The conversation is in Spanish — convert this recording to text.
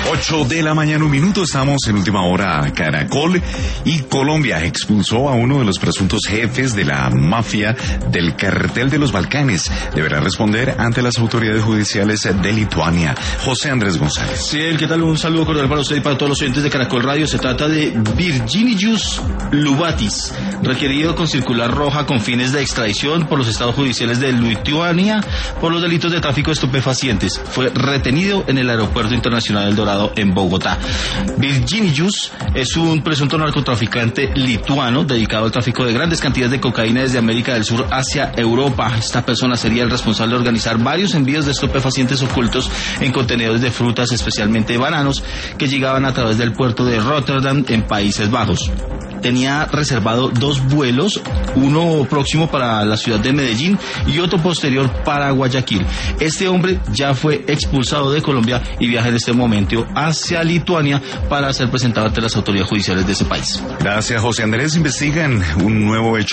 8 de la mañana, 1 minuto, estamos en Última Hora Caracol y Colombia expulsó a uno de los presuntos jefes de la mafia del cartel de los Balcanes. Deberá responder ante las autoridades judiciales de Lituania. José Andrés González. Sí, ¿qué tal? Un saludo cordial para usted y para todos los oyentes de Caracol Radio. Se trata de Virginijus Lubatis, requerido con circular roja con fines de extradición por los estados judiciales de Lituania por los delitos de tráfico de estupefacientes. Fue retenido en el Aeropuerto Internacional del Dorado en Bogotá. Virginijus es un presunto narcotraficante lituano dedicado al tráfico de grandes cantidades de cocaína desde América del Sur hacia Europa. Esta persona sería el responsable de organizar varios envíos de estupefacientes ocultos en contenedores de frutas, especialmente bananos, que llegaban a través del puerto de Rotterdam en Países Bajos. Tenía reservado 2 vuelos, uno próximo para la ciudad de Medellín y otro posterior para Guayaquil. Este hombre ya fue expulsado de Colombia y viaja en este momento hacia Lituania para ser presentado ante las autoridades judiciales de ese país. Gracias, José Andrés. Investigan un nuevo hecho